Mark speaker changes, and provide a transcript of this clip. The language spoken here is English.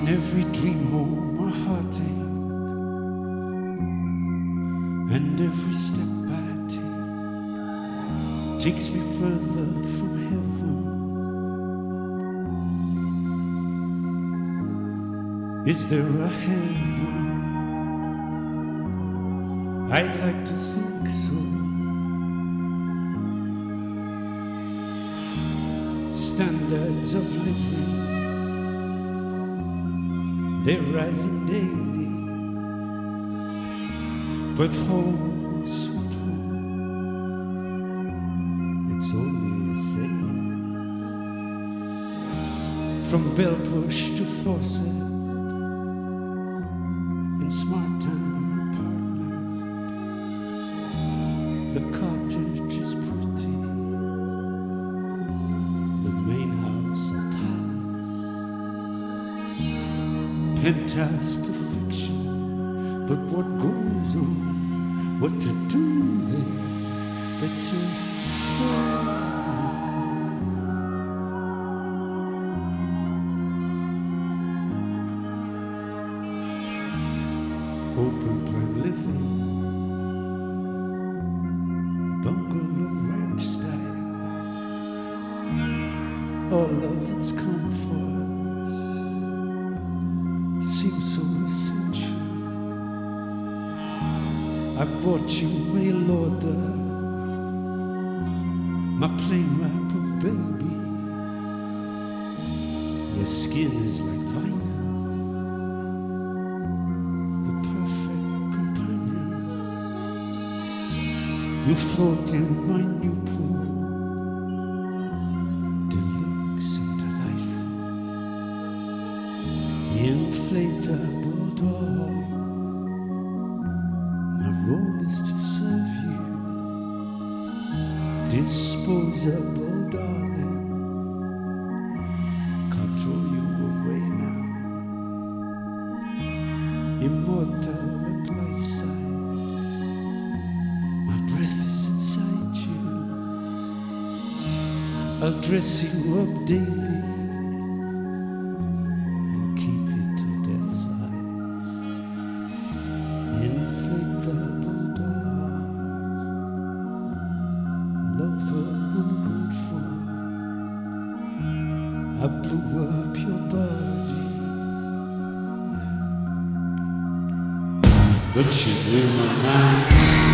Speaker 1: every dream home or heartache, and every step I take takes me further from heaven. Is there a heaven? I'd like to think so. Standards of living, they're rising daily, but home, sweet home, it's only a saying. From Bellpush to Fawcett, in Smart Town apartment, the cottage is pretty, the main house a palace, penthouse perfection. But what goes on, what to do there, but to open plan living, bungalow ranch style, all of its comforts seem so essential. I bought you mail order, my plain wrapper baby. Your skin is like vinyl, the perfect companion. You float in my new pool, deluxe and delightful, inflatable doll. My role is to serve you, disposable darling. Can't throw you away now, immortal and life-size. My breath is inside you, I'll dress you up daily and keep you to death's eyes. Inflatable doll, lover ungrateful. I blew up your body, but you're in my mind.